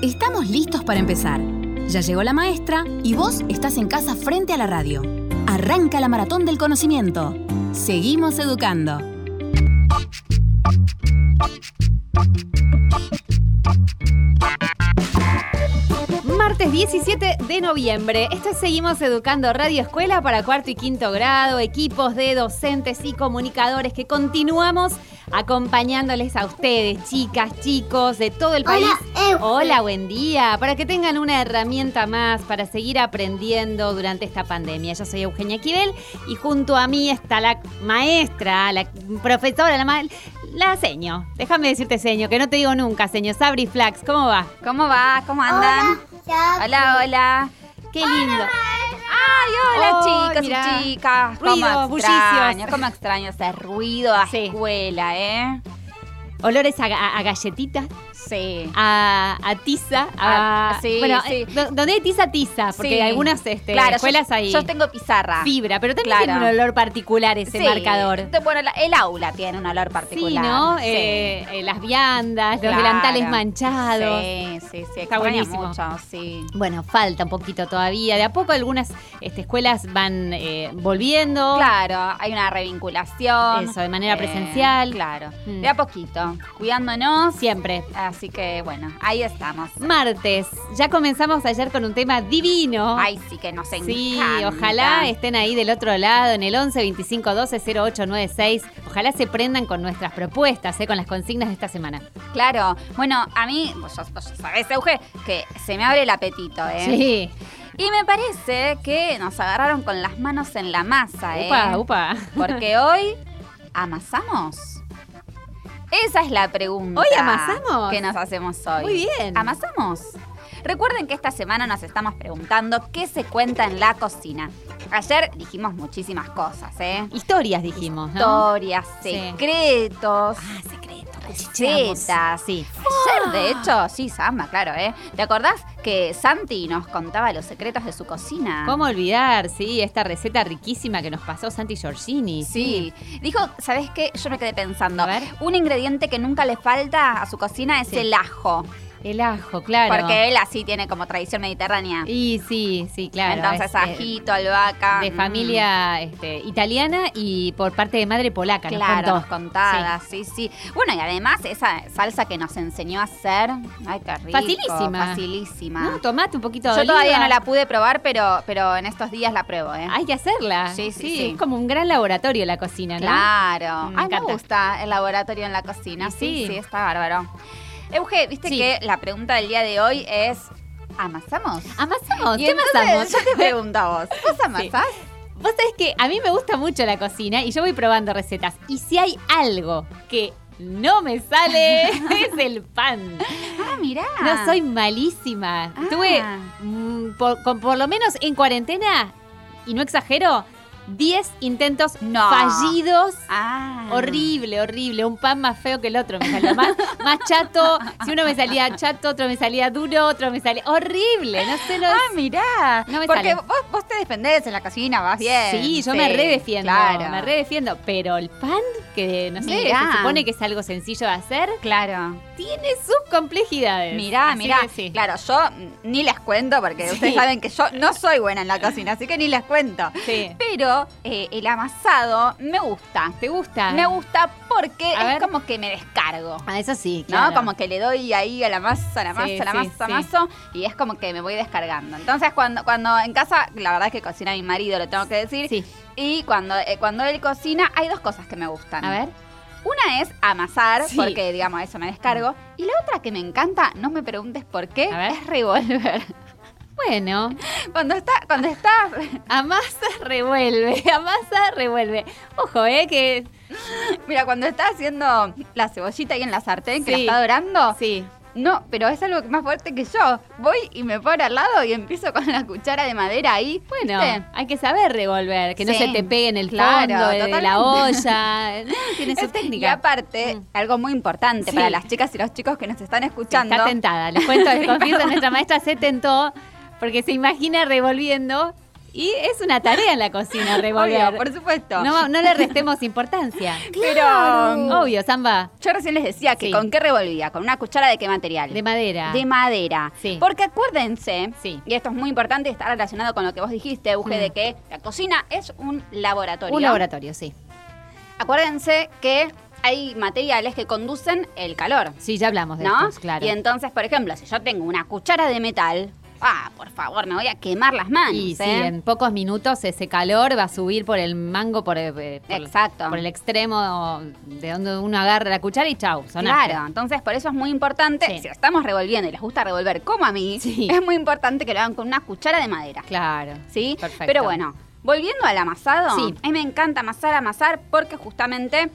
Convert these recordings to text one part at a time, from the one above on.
Estamos listos para empezar. Ya llegó la maestra y vos estás en casa frente a la radio. Arranca la maratón del conocimiento. Seguimos educando. Martes 17 de noviembre. Esto es Seguimos Educando, Radio Escuela para cuarto y quinto grado, equipos de docentes y comunicadores que continuamos acompañándoles a ustedes, chicas, chicos de todo el país. Hola, buen día. Para que tengan una herramienta más para seguir aprendiendo durante esta pandemia. Yo soy Eugenia Esquivel y junto a mí está la maestra, la profesora, la seño. Déjame decirte seño, que no te digo nunca, seño. Sabri Flax, ¿cómo va? ¿Cómo va? ¿Cómo andan? Hola, hola. Qué lindo. Ay, hola, chicos y chicas. Ruido, bullicioso. ¿Cómo extraño ese ruido a escuela, Olores a galletita. Sí. A tiza. Sí, bueno, sí. Donde hay tiza, porque sí. Algunas claro, escuelas hay yo tengo pizarra. Fibra, pero también tiene un olor particular ese marcador. Bueno, el aula tiene un olor particular. Sí, ¿no? Sí. Las viandas, los delantales manchados. Sí, está buenísimo. Mucho, sí. Bueno, falta un poquito todavía. De a poco algunas escuelas van volviendo. Claro, hay una revinculación. Eso, de manera presencial. Claro, de a poquito, cuidándonos. Siempre. Así que, bueno, ahí estamos. Martes, ya comenzamos ayer con un tema divino. Ay, sí que nos encanta. Sí, ojalá estén ahí del otro lado, en el 11 25 12 0896. Ojalá se prendan con nuestras propuestas, con las consignas de esta semana. Claro, bueno, a mí, vos sabés, Euge, que se me abre el apetito, Sí. Y me parece que nos agarraron con las manos en la masa, Upa. Porque hoy amasamos. Esa es la pregunta. ¿Hoy amasamos? Que nos hacemos hoy. Muy bien. ¿Amasamos? Recuerden que esta semana nos estamos preguntando qué se cuenta en la cocina. Ayer dijimos muchísimas cosas, Historias dijimos, ¿no? Historias, secretos. Secretos. Recetas. Sí. Ayer, de hecho, sí, Samba, claro, ¿Te acordás que Santi nos contaba los secretos de su cocina? ¿Cómo olvidar, esta receta riquísima que nos pasó Santi Giorgini? Sí. Dijo, ¿sabés qué? Yo me quedé pensando. A ver. Un ingrediente que nunca le falta a su cocina es el ajo. El ajo, claro. Porque él así tiene como tradición mediterránea. Y sí, claro. Entonces, ajito, albahaca. De familia italiana y por parte de madre polaca. Claro, nos contada, sí. Bueno, y además esa salsa que nos enseñó a hacer, ay, qué rico. Facilísima. No, tomate un poquito de Yo oliva. todavía no la pude probar, pero en estos días la pruebo, Hay que hacerla. Sí. Es como un gran laboratorio la cocina, ¿no? Claro. Me encanta. Me gusta el laboratorio en la cocina. Sí, está bárbaro. Euge, viste que la pregunta del día de hoy es, ¿amasamos? ¿Amasamos? Y ¿Qué entonces, amasamos? yo te pregunto a vos, ¿vos amasás? Sí. Vos sabés que a mí me gusta mucho la cocina y yo voy probando recetas. Y si hay algo que no me sale, es el pan. Mirá. No, soy malísima. Tuve, por lo menos en cuarentena, y no exagero, 10 intentos fallidos. Horrible. Un pan más feo que el otro me salió. Más chato. Si uno me salía chato, otro me salía duro, otro me salía horrible. No sé. Mirá. No me porque sale. vos te defendés en la cocina, vas bien. Sí, yo me redefiendo. Claro. Me redefiendo. Pero el pan, que no sé, se supone que es algo sencillo de hacer. Claro. Tiene sus complejidades. Mirá. Sí. Claro, yo ni les cuento porque ustedes saben que yo no soy buena en la cocina, así que ni les cuento. Sí. Pero el amasado me gusta. ¿Te gusta? Me gusta porque es como que me descargo. Eso sí, claro. ¿No? Como que le doy ahí a la masa, amaso, y es como que me voy descargando. Entonces, cuando en casa, la verdad es que cocina mi marido, lo tengo que decir. Sí. Y cuando él cocina, hay dos cosas que me gustan. A ver. Una es amasar, porque, digamos, eso me descargo. Y la otra que me encanta, no me preguntes por qué, es revolver. Bueno. Cuando está amasa, revuelve. Ojo, que... Mira, cuando está haciendo la cebollita ahí en la sartén, que la está dorando. Sí. No, pero es algo más fuerte que yo. Voy y me paro al lado y empiezo con la cuchara de madera ahí. Bueno, ¿viste? hay que saber revolver, que no se te pegue en el fondo de la olla. Tiene su técnica. Y aparte, algo muy importante para las chicas y los chicos que nos están escuchando. Está tentada, les confieso, nuestra maestra se tentó porque se imagina revolviendo Y es una tarea en la cocina revolver. Obvio, por supuesto. No le restemos importancia. Pero Obvio, Samba. yo recién les decía que Sí. ¿con qué revolvía? ¿Con una cuchara de qué material? De madera. De madera. Sí. Porque acuérdense, Sí. y esto es muy importante, está relacionado con lo que vos dijiste, Euge, de que la cocina es un laboratorio. Un laboratorio, sí. Acuérdense que hay materiales que conducen el calor, Sí, ya hablamos de ¿no? estos, claro. Y entonces, por ejemplo, si yo tengo una cuchara de metal, por favor, me voy a quemar las manos. Y sí, en pocos minutos ese calor va a subir por el mango, por Exacto. por el extremo de donde uno agarra la cuchara y chau, sonaste. Claro, entonces por eso es muy importante, Sí. si lo estamos revolviendo y les gusta revolver como a mí, Sí. es muy importante que lo hagan con una cuchara de madera. Claro. ¿Sí? Perfecto. Pero bueno, volviendo al amasado, Sí. a mí me encanta amasar porque justamente,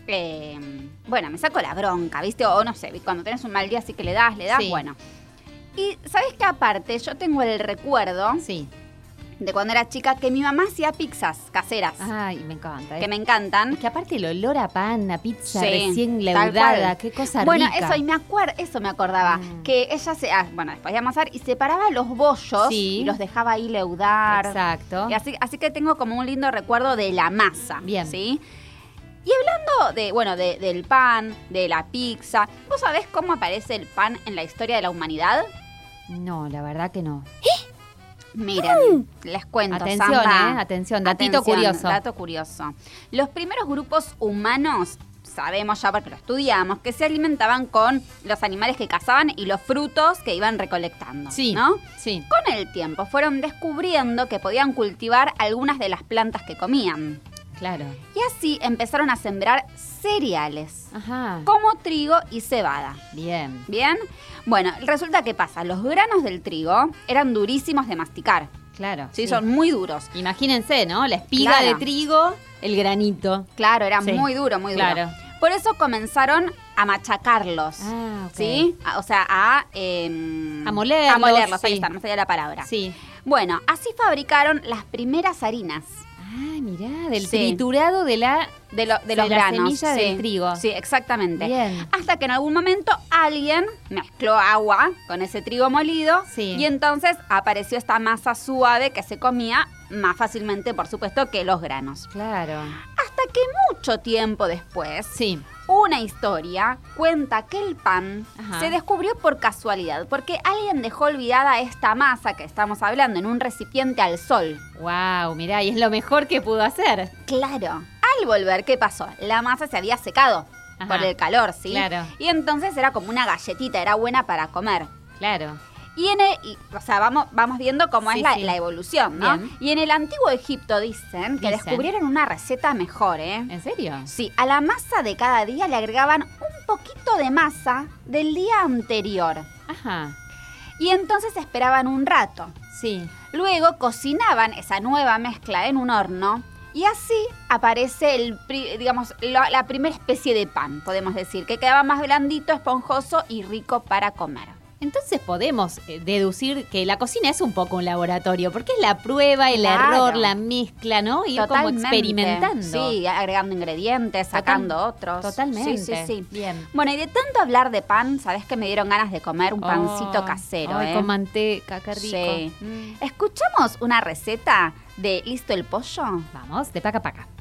me saco la bronca, ¿viste? O no sé, cuando tenés un mal día así que le das, Sí. bueno. Y ¿sabés qué? Aparte, yo tengo el recuerdo Sí. de cuando era chica que mi mamá hacía pizzas caseras, Ay, me encanta. que me encantan. Es que aparte el olor a pan, a pizza Sí, recién tal leudada, cual. qué cosa Bueno, rica. eso me acordaba, que ella después de amasar y separaba los bollos Sí. y los dejaba ahí leudar. Exacto. Y así que tengo como un lindo recuerdo de la masa. Bien. ¿Sí? Y hablando del pan, de la pizza, ¿vos sabés cómo aparece el pan en la historia de la humanidad? No, la verdad que no. Miren, les cuento, Atención, Samba. atención, datito curioso. Dato curioso. Los primeros grupos humanos, sabemos ya porque lo estudiamos, que se alimentaban con los animales que cazaban y los frutos que iban recolectando, Sí, ¿no? sí. Con el tiempo fueron descubriendo que podían cultivar algunas de las plantas que comían. Claro. Y así empezaron a sembrar cereales, Ajá. como trigo y cebada. Bien. ¿Bien? Bueno, resulta que pasa, los granos del trigo eran durísimos de masticar. Claro. Sí, son muy duros. Imagínense, ¿no? La espiga Claro. de trigo, el granito. Claro, era Sí. muy duro, muy duro. Claro. Por eso comenzaron a machacarlos. Ah, ok. ¿Sí? O sea, a molerlos, A molerlos, ahí sí. está, no sabía la palabra. Sí. Bueno, así fabricaron las primeras harinas. Ah, mirá, del Sí. triturado de la... De los la granos. semilla sí. del trigo. Sí, exactamente. Bien. Hasta que en algún momento alguien mezcló agua con ese trigo molido Sí. y entonces apareció esta masa suave que se comía más fácilmente, por supuesto, que los granos. Claro. Hasta que mucho tiempo después, Sí. una historia cuenta que el pan Ajá. se descubrió por casualidad, porque alguien dejó olvidada esta masa que estamos hablando en un recipiente al sol. Wow, mirá, y es lo mejor que pudo hacer. Claro. Al volver, ¿qué pasó? La masa se había secado Ajá. por el calor, ¿sí? Claro. Y entonces era como una galletita, era buena para comer. Claro. Vamos viendo cómo Sí, es sí. la evolución, ¿no? Bien. Y en el antiguo Egipto dicen que descubrieron una receta mejor, ¿eh? ¿En serio? Sí, a la masa de cada día le agregaban un poquito de masa del día anterior. Ajá. Y entonces esperaban un rato. Sí. Luego cocinaban esa nueva mezcla en un horno y así aparece la primera especie de pan, podemos decir, que quedaba más blandito, esponjoso y rico para comer. Entonces podemos deducir que la cocina es un poco un laboratorio, porque es la prueba, el Claro. error, la mezcla, ¿no? Ir como Totalmente. experimentando. Sí, agregando ingredientes, sacando otros. Totalmente. Sí. Bien. Bueno, y de tanto hablar de pan, ¿sabés que me dieron ganas de comer un pancito casero? Ay, con manteca, qué rico. Sí. Mm. ¿Escuchamos una receta de ¿Listo el pollo? Vamos, de paca a paca.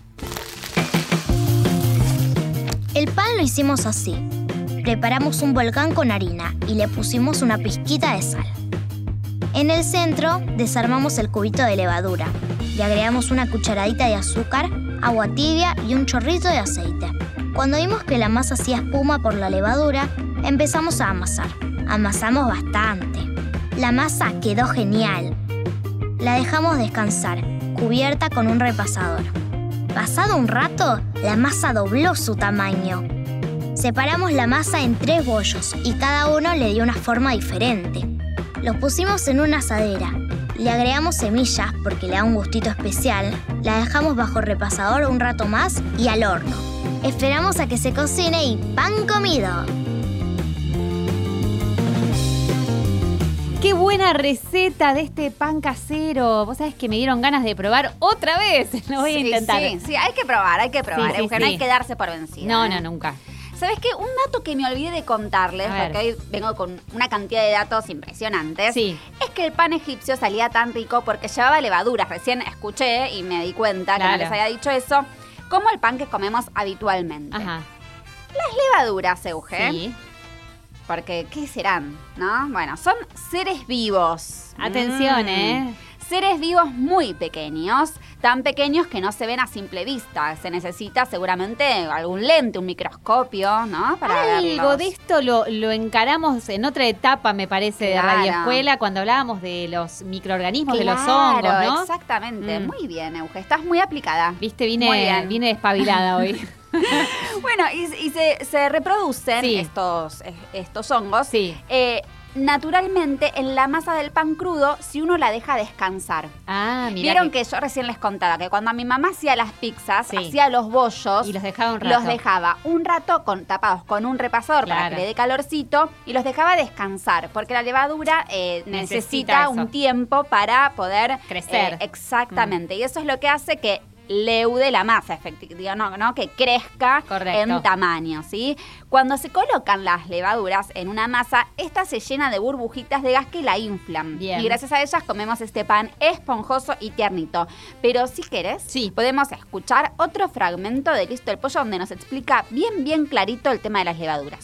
El pan lo hicimos así. Preparamos un volcán con harina y le pusimos una pizquita de sal. En el centro desarmamos el cubito de levadura. Le agregamos una cucharadita de azúcar, agua tibia y un chorrito de aceite. Cuando vimos que la masa hacía espuma por la levadura, empezamos a amasar. Amasamos bastante. La masa quedó genial. La dejamos descansar, cubierta con un repasador. Pasado un rato, la masa dobló su tamaño. Separamos la masa en 3 bollos y cada uno le dio una forma diferente. Los pusimos en una asadera. Le agregamos semillas porque le da un gustito especial. La dejamos bajo repasador un rato más y al horno. Esperamos a que se cocine y ¡pan comido! Qué buena receta de este pan casero. Vos sabés que me dieron ganas de probar otra vez. Lo voy a intentar. Sí, hay que probar. Sí, sí, Porque sí. no hay que darse por vencida. No, ¿eh? nunca. ¿sabes qué? Un dato que me olvidé de contarles, porque hoy vengo con una cantidad de datos impresionantes, es que el pan egipcio salía tan rico porque llevaba levaduras. Recién escuché y me di cuenta que no les había dicho eso, como el pan que comemos habitualmente. Ajá. Las levaduras, Euge. Sí. Porque, ¿qué serán? ¿No? Bueno, son seres vivos. Atención, Seres vivos muy pequeños, tan pequeños que no se ven a simple vista. Se necesita seguramente algún lente, un microscopio, ¿no? Para algo de esto lo encaramos en otra etapa, me parece, de Radio Escuela, cuando hablábamos de los microorganismos, de los hongos, ¿no? Exactamente. Muy bien, Euge. Estás muy aplicada. Viste, vine despabilada hoy. Bueno, y se reproducen estos hongos. Sí. Naturalmente en la masa del pan crudo si uno la deja descansar. Mira. Vieron que yo recién les contaba que cuando mi mamá hacía las pizzas, hacía los bollos y los dejaba un rato. Los dejaba un rato tapados con un repasador para que le dé calorcito y los dejaba descansar porque la levadura necesita un tiempo para poder crecer. Exactamente. Y eso es lo que hace que leude la masa, ¿no? Que crezca en tamaño, ¿sí? Cuando se colocan las levaduras en una masa, esta se llena de burbujitas de gas que la inflan. Bien. Y gracias a ellas comemos este pan esponjoso y tiernito. Pero si querés, podemos escuchar otro fragmento de Listo el Pollo donde nos explica bien clarito el tema de las levaduras.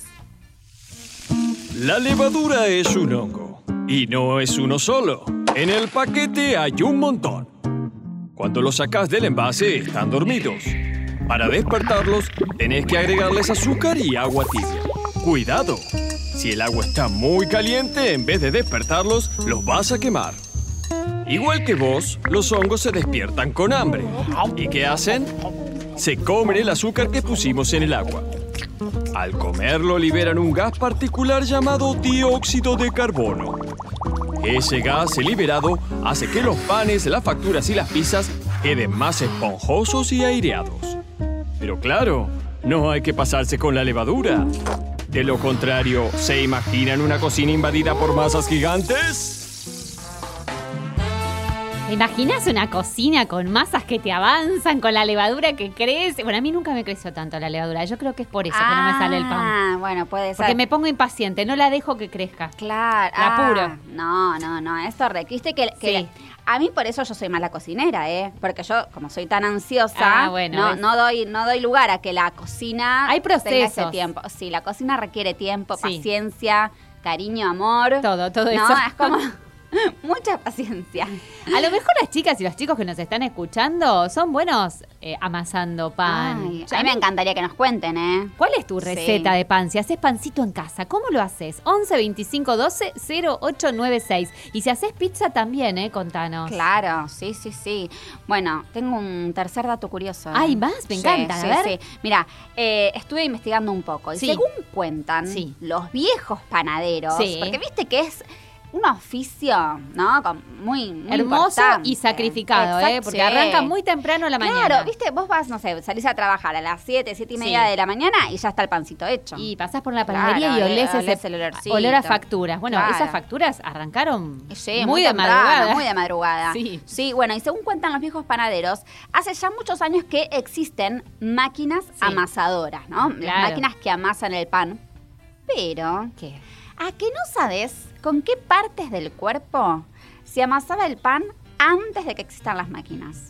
La levadura es un hongo. Y no es uno solo. En el paquete hay un montón. Cuando los sacás del envase, están dormidos. Para despertarlos, tenés que agregarles azúcar y agua tibia. ¡Cuidado! Si el agua está muy caliente, en vez de despertarlos, los vas a quemar. Igual que vos, los hongos se despiertan con hambre. ¿Y qué hacen? Se comen el azúcar que pusimos en el agua. Al comerlo, liberan un gas particular llamado dióxido de carbono. Ese gas liberado hace que los panes, las facturas y las pizzas queden más esponjosos y aireados. Pero claro, no hay que pasarse con la levadura. De lo contrario, ¿se imaginan una cocina invadida por masas gigantes? ¿Te imaginas una cocina con masas que te avanzan, con la levadura que crece? Bueno, a mí nunca me creció tanto la levadura. Yo creo que es por eso que no me sale el pan. Ah, bueno, puede ser. Porque me pongo impaciente, no la dejo que crezca. Claro. La apuro. No, es horrible. Viste que a mí por eso yo soy mala cocinera, Porque yo, como soy tan ansiosa, no doy lugar a que la cocina tenga ese tiempo. Sí, la cocina requiere tiempo, paciencia, cariño, amor. Todo eso. No, es como... mucha paciencia. A lo mejor las chicas y los chicos que nos están escuchando son buenos amasando pan. Ay, a mí me encantaría que nos cuenten, ¿Cuál es tu receta de pan? Si haces pancito en casa, ¿cómo lo haces? 11 25 12 0896. Y si haces pizza también, contanos. Claro, sí. Bueno, tengo un tercer dato curioso. Ay, más, me encanta. A ver. Sí. Mira, estuve investigando un poco. Y según cuentan los viejos panaderos, porque viste que es un oficio, ¿no? Muy hermoso importante. Y sacrificado, porque arranca muy temprano la mañana. Claro, viste, vos vas, no sé, salís a trabajar a las 7:30 de la mañana y ya está el pancito hecho. Y pasás por la panadería y olés ese olor a facturas. Bueno, esas facturas arrancaron muy de madrugada. Muy de madrugada. Sí, bueno, y según cuentan los viejos panaderos, hace ya muchos años que existen máquinas amasadoras, ¿no? Claro. Las máquinas que amasan el pan. Pero, ¿qué? ¿A qué no sabes con qué partes del cuerpo se amasaba el pan antes de que existan las máquinas?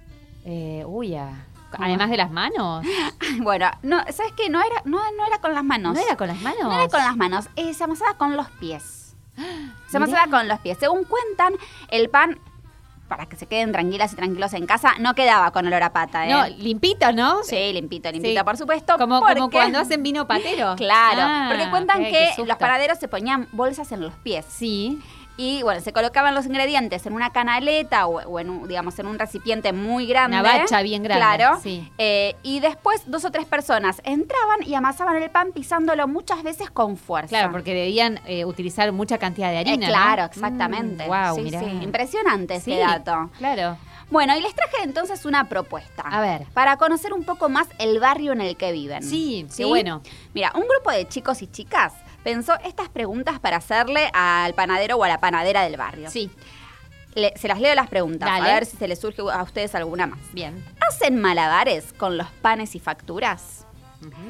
Además de las manos. Bueno, no, ¿sabes qué? No era con las manos. ¿No era con las manos? No era con las manos, se amasaba con los pies. Se amasaba con los pies. Según cuentan, el pan, para que se queden tranquilas y tranquilos en casa, no quedaba con olor a pata, No, limpito, ¿no? Sí, limpito, por supuesto. Como cuando hacen vino patero. Claro, porque cuentan que los panaderos se ponían bolsas en los pies. Sí. Y bueno, se colocaban los ingredientes en una canaleta o en un recipiente muy grande. Una bacha bien grande. Claro. Sí. Y después 2 o 3 personas entraban y amasaban el pan pisándolo muchas veces con fuerza. Claro, porque debían utilizar mucha cantidad de harina, claro, ¿no? Exactamente. Wow, sí, mirá. Impresionante ese dato. Claro. Bueno, y les traje entonces una propuesta. A ver. Para conocer un poco más el barrio en el que viven. Sí, bueno. Mira, un grupo de chicos y chicas pensó estas preguntas para hacerle al panadero o a la panadera del barrio. Sí. Se las leo las preguntas, Dale. A ver si se les surge a ustedes alguna más. Bien. ¿Hacen malabares con los panes y facturas?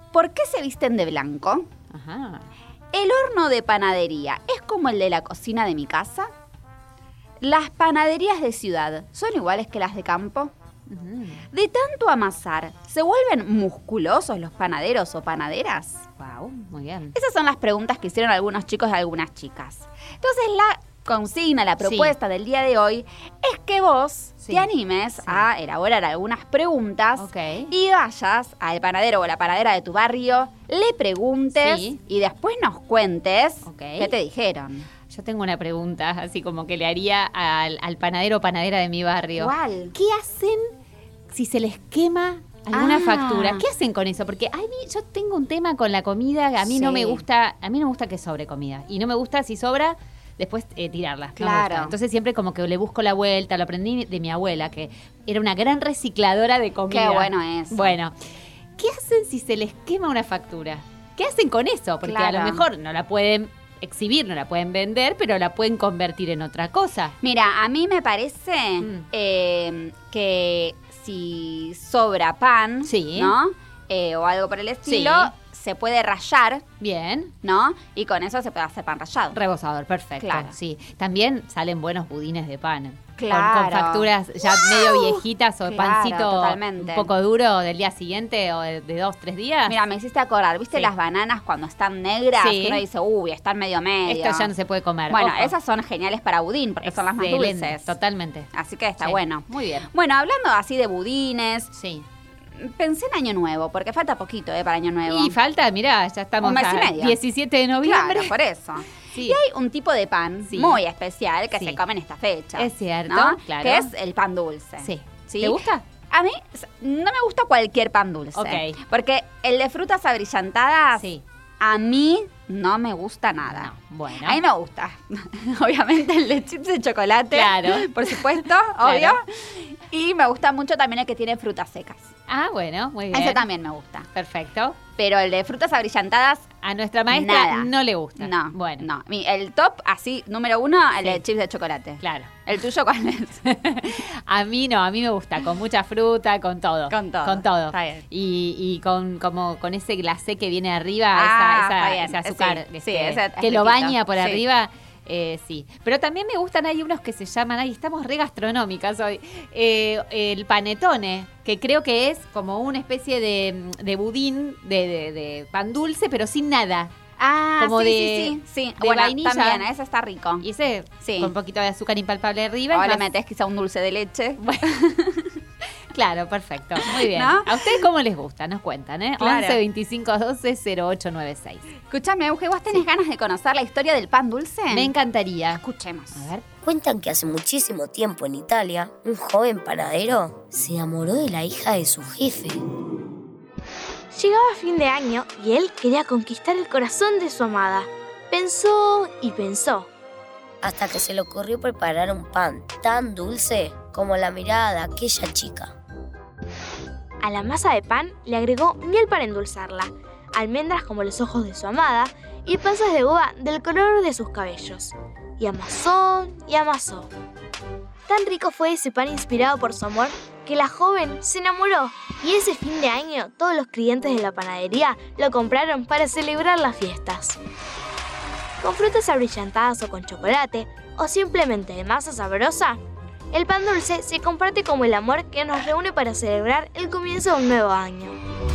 ¿Por qué se visten de blanco? Ajá. ¿El horno de panadería es como el de la cocina de mi casa? ¿Las panaderías de ciudad son iguales que las de campo? ¿De tanto amasar, se vuelven musculosos los panaderos o panaderas? Wow, muy bien. Esas son las preguntas que hicieron algunos chicos y algunas chicas. Entonces la consigna, la propuesta del día de hoy es que vos te animes a elaborar algunas preguntas y vayas al panadero o la panadera de tu barrio, le preguntes y después nos cuentes qué te dijeron. Yo tengo una pregunta, así como que le haría al panadero o panadera de mi barrio. ¿Cuál? ¿Qué hacen si se les quema alguna factura? ¿Qué hacen con eso? Porque yo tengo un tema con la comida, a mí no me gusta que sobre comida. Y no me gusta, si sobra, después tirarla. Claro. No. Entonces siempre como que le busco la vuelta, lo aprendí de mi abuela, que era una gran recicladora de comida. Qué bueno eso. Bueno, ¿qué hacen si se les quema una factura? ¿Qué hacen con eso? Porque a lo mejor no la pueden exhibir, no la pueden vender, pero la pueden convertir en otra cosa. Mira, a mí me parece que si sobra pan, ¿no? O algo por el estilo, se puede rallar. Bien. ¿No? Y con eso se puede hacer pan rallado. Rebozador, perfecto. Claro. Sí. También salen buenos budines de pan. Claro. Con facturas ya medio viejitas o pancito totalmente. Un poco duro del día siguiente o de 2-3 días. Mira, me hiciste acordar, ¿viste las bananas cuando están negras? Que uno dice, están medio. Esto ya no se puede comer. Bueno, esas son geniales para budín porque son las más dulces. Totalmente. Así que está bueno. Muy bien. Bueno, hablando así de budines. Sí. Pensé en Año Nuevo, porque falta poquito para Año Nuevo. Y falta, mirá, ya estamos un mes y medio. 17 de noviembre. Claro, por eso. Sí. Y hay un tipo de pan muy especial que se come en esta fecha. Es cierto, ¿no? claro. Que es el pan dulce. Sí. ¿Sí? ¿Te gusta? A mí no me gusta cualquier pan dulce. Porque el de frutas abrillantadas, a mí no me gusta nada. No, bueno. A mí me gusta. Obviamente el de chips de chocolate. Claro. Por supuesto, obvio. Y me gusta mucho también el que tiene frutas secas. Ah, bueno, muy bien. Ese también me gusta. Perfecto. Pero el de frutas abrillantadas, a nuestra maestra nada. no le gusta. No, bueno. No. El top, así, número 1, el de chips de chocolate. Claro. ¿El tuyo cuál es? A mí no, a mí me gusta, con mucha fruta, con todo. Con todo. Con todo. Está bien. Y con ese glacé que viene arriba, ese azúcar que lo baña por arriba. Sí, pero también me gustan, hay unos que se llaman, estamos re gastronómicas hoy, el panetone, que creo que es como una especie de budín, de pan dulce, pero sin nada. Ah, como sí. De bueno, vainilla. también, ese está rico. Y ese con un poquito de azúcar impalpable arriba. Ahora le metés quizá un dulce de leche. Bueno. Claro, perfecto. Muy bien. ¿No? ¿A ustedes cómo les gusta? Nos cuentan, ¿eh? Claro. 11 25 12 0896. Escuchame, Euge, ¿vos tenés ganas de conocer la historia del pan dulce? Me encantaría. Escuchemos. A ver. Cuentan que hace muchísimo tiempo en Italia, un joven panadero se enamoró de la hija de su jefe. Llegaba fin de año y él quería conquistar el corazón de su amada. Pensó y pensó. Hasta que se le ocurrió preparar un pan tan dulce como la mirada de aquella chica. A la masa de pan le agregó miel para endulzarla, almendras como los ojos de su amada y pasas de uva del color de sus cabellos. Y amasó y amasó. Tan rico fue ese pan inspirado por su amor que la joven se enamoró y ese fin de año todos los clientes de la panadería lo compraron para celebrar las fiestas. Con frutas abrillantadas o con chocolate o simplemente de masa sabrosa, el pan dulce se comparte como el amor que nos reúne para celebrar el comienzo de un nuevo año.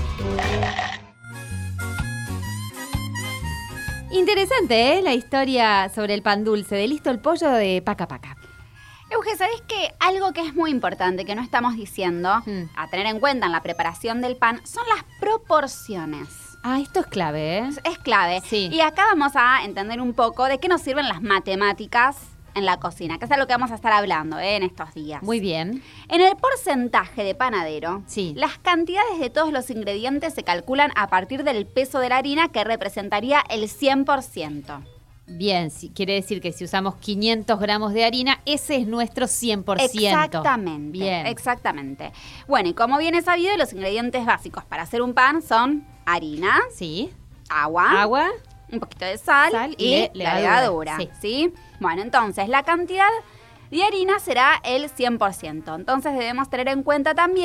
Interesante, la historia sobre el pan dulce de Listo el Pollo de Paca Paca. Euge, ¿sabés qué? Algo que es muy importante, que no estamos diciendo, a tener en cuenta en la preparación del pan, son las proporciones. Ah, esto es clave, ¿eh? Es clave. Sí. Y acá vamos a entender un poco de qué nos sirven las matemáticas en la cocina, que es lo que vamos a estar hablando en estos días. Muy bien. En el porcentaje de panadero, las cantidades de todos los ingredientes se calculan a partir del peso de la harina, que representaría el 100%. Bien, quiere decir que si usamos 500 gramos de harina, ese es nuestro 100%. Exactamente. Bien. Exactamente. Bueno, y como bien es sabido, los ingredientes básicos para hacer un pan son harina, agua, un poquito de sal y levadura. ¿Sí? Bueno, entonces la cantidad de harina será el 100%. Entonces debemos tener en cuenta también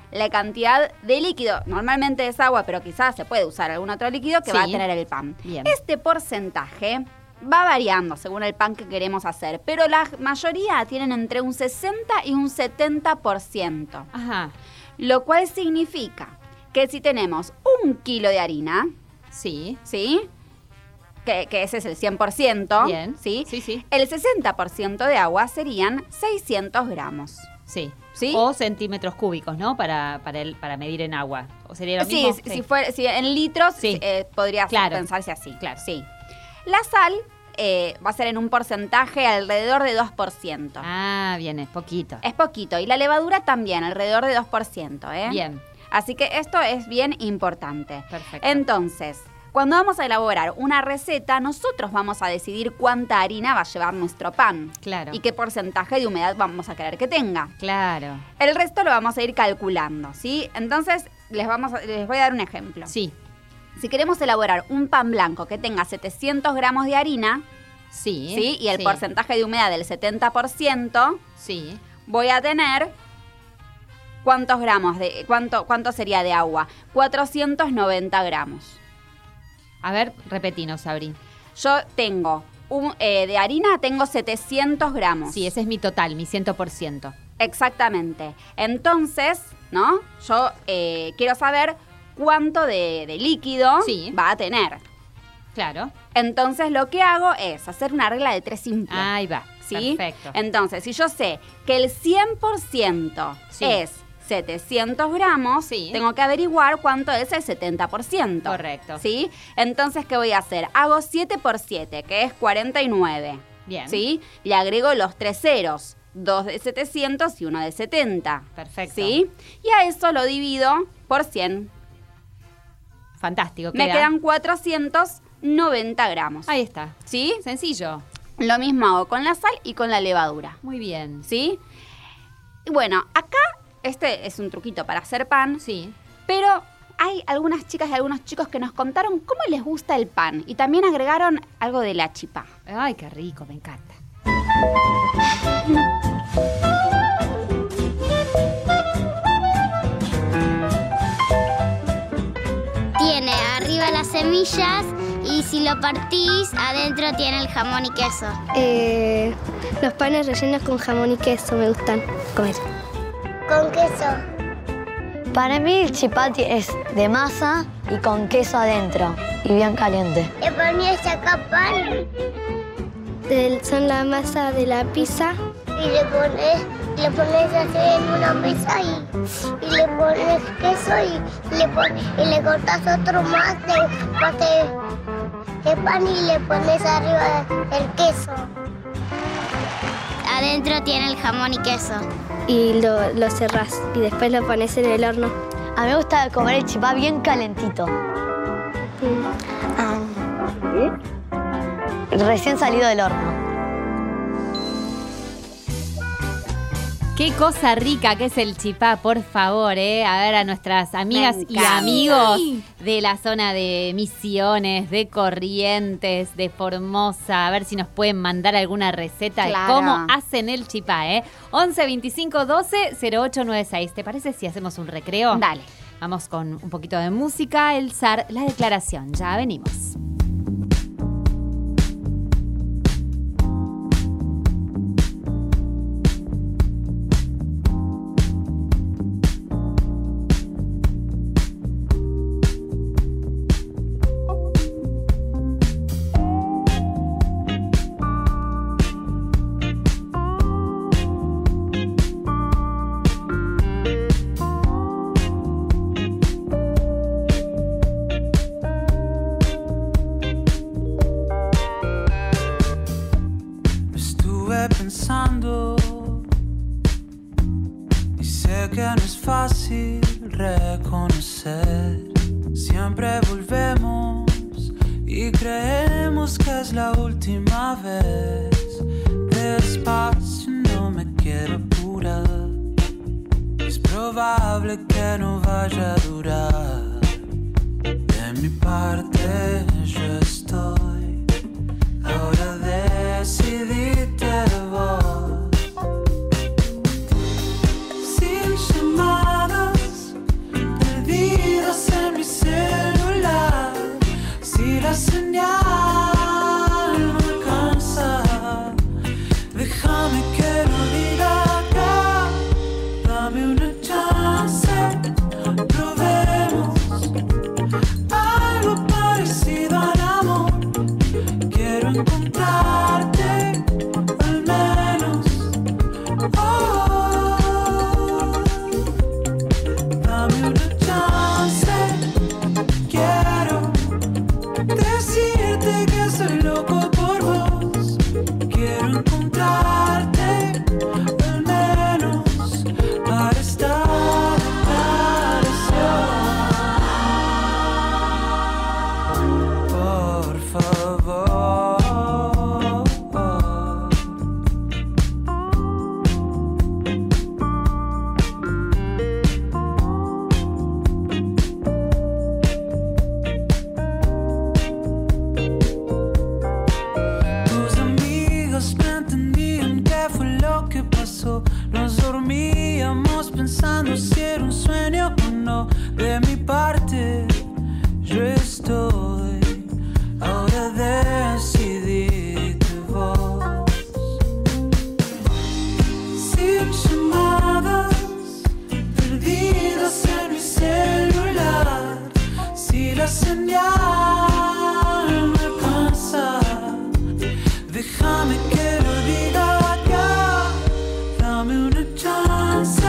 la cantidad de líquido, normalmente es agua, pero quizás se puede usar algún otro líquido que va a tener el pan. Bien. Este porcentaje va variando según el pan que queremos hacer, pero la mayoría tienen entre un 60 y un 70%. Ajá. Lo cual significa que si tenemos 1 kilo de harina, Sí. ¿sí? Que ese es el 100%. Bien. ¿Sí? Sí. El 60% de agua serían 600 gramos. Sí. ¿Sí? O centímetros cúbicos, ¿no? Para medir en agua. ¿O sería lo mismo? Si en litros Sí. podría Claro. pensarse así. Claro. Sí. La sal va a ser en un porcentaje alrededor de 2%. Ah, bien, es poquito. Es poquito. Y la levadura también, alrededor de 2%. Bien. Así que esto es bien importante. Perfecto. Entonces, cuando vamos a elaborar una receta, nosotros vamos a decidir cuánta harina va a llevar nuestro pan. Claro. Y qué porcentaje de humedad vamos a querer que tenga. Claro. El resto lo vamos a ir calculando, ¿sí? Entonces, les voy a dar un ejemplo. Sí. Si queremos elaborar un pan blanco que tenga 700 gramos de harina, Sí. ¿sí? Y el Sí. porcentaje de humedad del 70%, Sí. voy a tener... ¿Cuántos gramos cuánto sería de agua? 490 gramos. A ver, repetinos, Sabri. Yo tengo, de harina tengo 700 gramos. Sí, ese es mi total, mi 100%. Exactamente. Entonces, ¿no? Yo quiero saber cuánto de líquido Sí. va a tener. Claro. Entonces, lo que hago es hacer una regla de 3 simple. Ahí va. ¿Sí? Perfecto. Entonces, si yo sé que el 100% Sí. es 700 gramos, Sí. tengo que averiguar cuánto es el 70%. Correcto. ¿Sí? Entonces, ¿qué voy a hacer? Hago 7 por 7, que es 49. Bien. ¿Sí? Le agrego los 3 ceros, 2 de 700 y 1 de 70. Perfecto. ¿Sí? Y a eso lo divido por 100. Fantástico. Me queda. quedan 490 gramos. Ahí está. ¿Sí? Sencillo. Lo mismo hago con la sal y con la levadura. Muy bien. ¿Sí? Y bueno, acá este es un truquito para hacer pan, Sí. pero hay algunas chicas y algunos chicos que nos contaron cómo les gusta el pan y también agregaron algo de la chipá. Ay, qué rico, me encanta. Tiene arriba las semillas y si lo partís, adentro tiene el jamón y queso. Los panes rellenos con jamón y queso me gustan comer. Con queso. Para mí el chipá es de masa y con queso adentro y bien caliente. ¿Le ponías acá pan? Son la masa de la pizza. Y le pones así en una mesa y le pones queso y le cortas otro más de pan y le pones arriba el queso. Adentro tiene el jamón y queso. Y lo cerrás y después lo pones en el horno. A mí me gusta comer el chipá bien calentito. Recién salido del horno. Qué cosa rica que es el chipá, por favor, A ver, a nuestras amigas Me y encanta. amigos de la zona de Misiones, de Corrientes, de Formosa, a ver si nos pueden mandar alguna receta Claro. de cómo hacen el chipá, 11 25 12 0896. ¿Te parece si hacemos un recreo? Dale. Vamos con un poquito de música, el zar, la declaración. Ya venimos. Estuve pensando y sé que no es fácil reconocer. Siempre volvemos y creemos que es la última vez. Despacio, no me quiero apurar. Es probable que no vaya a durar. De mi parte yo estoy. Ahora decidiste vos. Sin llamadas, señal no alcanza. Déjame que lo diga acá. Dame una chance. Probemos algo parecido al amor. Quiero encontrarte al menos. Dame una chance. Quiero decirte que soy loco por vos. Quiero encontrarte al menos para estar en relación. Por favor. Tus amigos me entendían qué fue lo que pasó. Nos dormíamos pensando si era un sueño o no. De mi parte, yo estoy. Ahora decidiste vos. Sin llamadas, perdidas en mi celular. Si la señal me alcanza, déjame que lo diga acá. Dame una chance.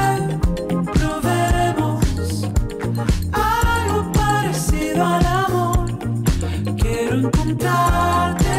Probemos algo parecido al amor. Quiero encontrarte